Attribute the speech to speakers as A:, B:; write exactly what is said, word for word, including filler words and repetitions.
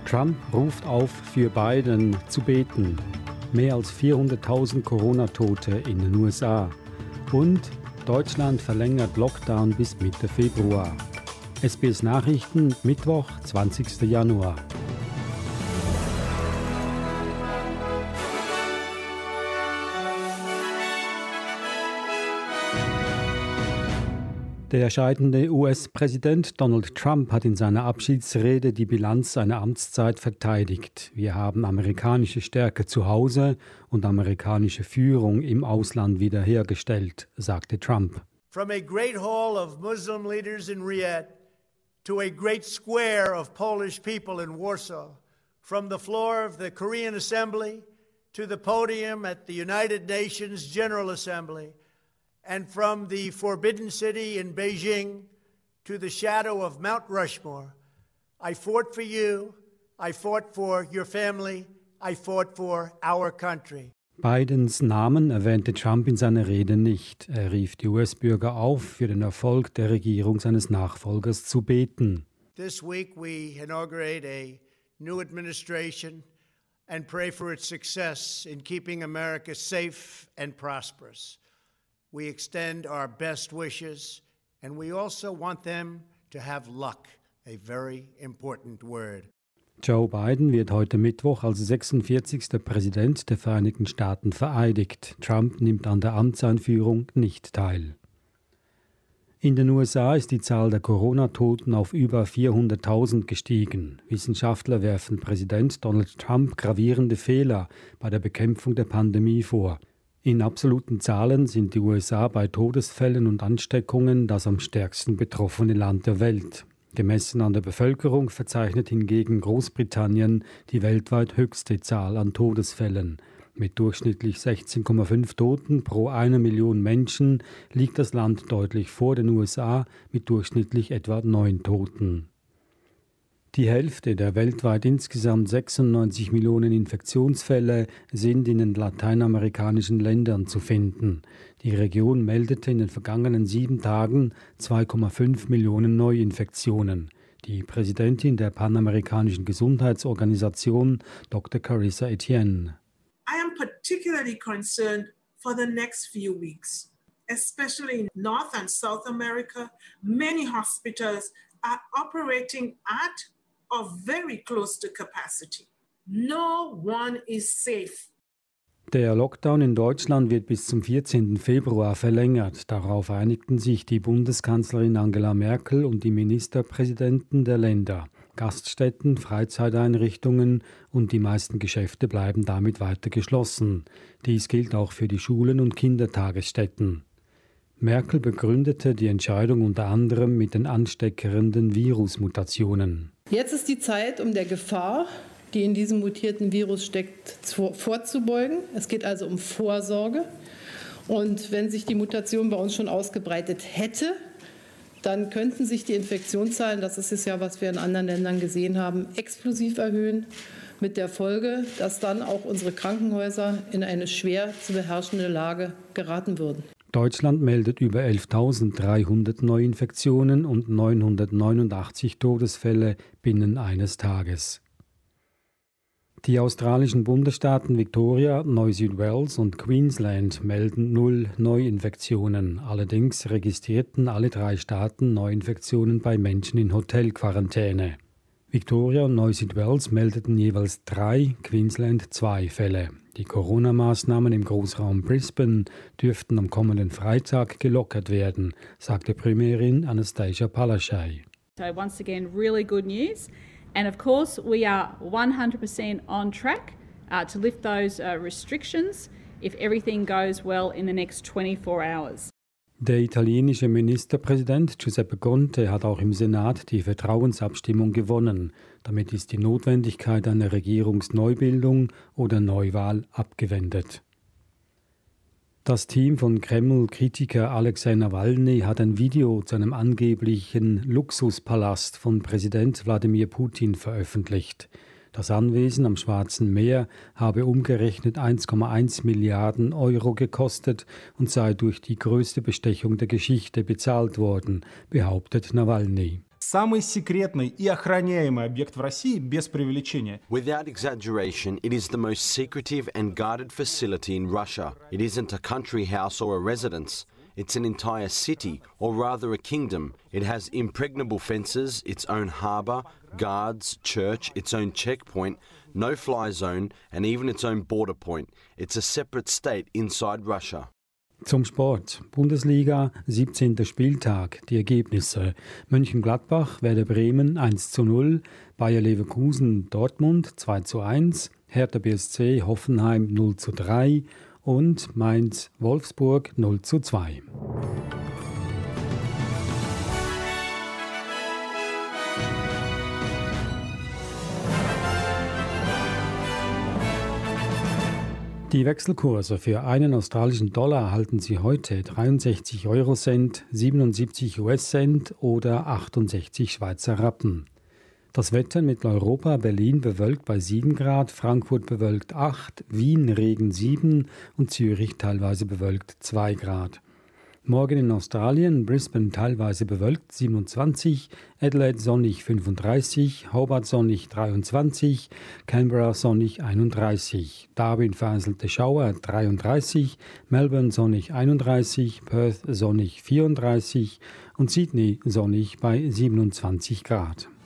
A: Trump ruft auf, für Biden zu beten. Mehr als vierhunderttausend Corona-Tote in den U S A. Und Deutschland verlängert Lockdown bis Mitte Februar. S B S Nachrichten, Mittwoch, zwanzigsten Januar. Der scheidende U S-Präsident Donald Trump hat in seiner Abschiedsrede die Bilanz seiner Amtszeit verteidigt. Wir haben amerikanische Stärke zu Hause und amerikanische Führung im Ausland wiederhergestellt, sagte Trump.
B: From a great hall of Muslim leaders in Riyadh to a great square of Polish people in Warsaw, from the floor of the Korean Assembly to the podium at the United Nations General Assembly, and from the Forbidden City in Beijing to the shadow of Mount Rushmore, I fought for you, I fought for your family, I fought for our country.
A: Bidens Namen erwähnte Trump in seiner Rede nicht. Er rief die U S-Bürger auf, für den Erfolg der Regierung seines Nachfolgers zu beten.
B: This week we inaugurate a new administration and pray for its success in keeping America safe and prosperous. We extend our best wishes, and we also want them to have luck, a very important word.
A: Joe Biden wird heute Mittwoch als sechsundvierzigster Präsident der Vereinigten Staaten vereidigt. Trump nimmt an der Amtseinführung nicht teil. In den U S A ist die Zahl der Corona-Toten auf über vierhunderttausend gestiegen. Wissenschaftler werfen Präsident Donald Trump gravierende Fehler bei der Bekämpfung der Pandemie vor. In absoluten Zahlen sind die U S A bei Todesfällen und Ansteckungen das am stärksten betroffene Land der Welt. Gemessen an der Bevölkerung verzeichnet hingegen Großbritannien die weltweit höchste Zahl an Todesfällen. Mit durchschnittlich sechzehn Komma fünf Toten pro eine Million Menschen liegt das Land deutlich vor den U S A mit durchschnittlich etwa neun Toten. Die Hälfte der weltweit insgesamt sechsundneunzig Millionen Infektionsfälle sind in den lateinamerikanischen Ländern zu finden. Die Region meldete in den vergangenen sieben Tagen zwei Komma fünf Millionen Neuinfektionen. Die Präsidentin der Panamerikanischen Gesundheitsorganisation, Doktor Carissa Etienne.
C: I am particularly concerned for the next few weeks, especially in North and South America. Many hospitals are operating at or very close to capacity. No one is safe.
A: Der Lockdown in Deutschland wird bis zum vierzehnten Februar verlängert. Darauf einigten sich die Bundeskanzlerin Angela Merkel und die Ministerpräsidenten der Länder. Gaststätten, Freizeiteinrichtungen und die meisten Geschäfte bleiben damit weiter geschlossen. Dies gilt auch für die Schulen und Kindertagesstätten. Merkel begründete die Entscheidung unter anderem mit den ansteckenden Virusmutationen.
D: Jetzt ist die Zeit, um der Gefahr, die in diesem mutierten Virus steckt, vorzubeugen. Es geht also um Vorsorge. Und wenn sich die Mutation bei uns schon ausgebreitet hätte, dann könnten sich die Infektionszahlen, das ist es ja, was wir in anderen Ländern gesehen haben, explosiv erhöhen. Mit der Folge, dass dann auch unsere Krankenhäuser in eine schwer zu beherrschende Lage geraten würden.
A: Deutschland meldet über elftausenddreihundert Neuinfektionen und neunhundertneunundachtzig Todesfälle binnen eines Tages. Die australischen Bundesstaaten Victoria, Neu-Südwales und Queensland melden null Neuinfektionen. Allerdings registrierten alle drei Staaten Neuinfektionen bei Menschen in Hotelquarantäne. Victoria und Neu-Südwales meldeten jeweils drei, Queensland zwei Fälle. Die Corona-Maßnahmen im Großraum Brisbane dürften am kommenden Freitag gelockert werden, sagte Premierin Anastasia Palaszczuk.
E: So once again, really good news. And of course, we are one hundred percent on track uh, to lift those uh, restrictions if everything goes well in the next twenty-four hours.
A: Der italienische Ministerpräsident Giuseppe Conte hat auch im Senat die Vertrauensabstimmung gewonnen. Damit ist die Notwendigkeit einer Regierungsneubildung oder Neuwahl abgewendet. Das Team von Kreml-Kritiker Alexei Nawalny hat ein Video zu einem angeblichen Luxuspalast von Präsident Wladimir Putin veröffentlicht. Das Anwesen am Schwarzen Meer habe umgerechnet eins Komma eins Milliarden Euro gekostet und sei durch die größte Bestechung der Geschichte bezahlt worden, behauptet Nawalny.
F: Самый секретный и охраняемый объект в России, без преувеличения.
G: Without exaggeration, it is the most secretive and guarded facility in Russia. It isn't a country house or a residence. It's an entire city, or rather a kingdom. It has impregnable fences, its own harbour, guards, church, its own checkpoint, no-fly zone, and even its own border point. It's a separate state inside Russia.
A: Zum Sport. Bundesliga, siebzehnter Spieltag. Die Ergebnisse. Mönchengladbach, Werder Bremen eins zu null, Bayer Leverkusen, Dortmund zwei zu eins, Hertha B S C, Hoffenheim null zu drei und Mainz, Wolfsburg null zu zwei. Die Wechselkurse für einen australischen Dollar erhalten Sie heute dreiundsechzig Eurocent, siebenundsiebzig U S-Cent oder achtundsechzig Schweizer Rappen. Das Wetter in Mitteleuropa: Berlin bewölkt bei sieben Grad, Frankfurt bewölkt acht, Wien Regen sieben und Zürich teilweise bewölkt zwei Grad. Morgen in Australien: Brisbane teilweise bewölkt siebenundzwanzig, Adelaide sonnig fünfunddreißig, Hobart sonnig dreiundzwanzig, Canberra sonnig einunddreißig, Darwin vereinzelte Schauer dreiunddreißig, Melbourne sonnig einunddreißig, Perth sonnig vierunddreißig und Sydney sonnig bei siebenundzwanzig Grad.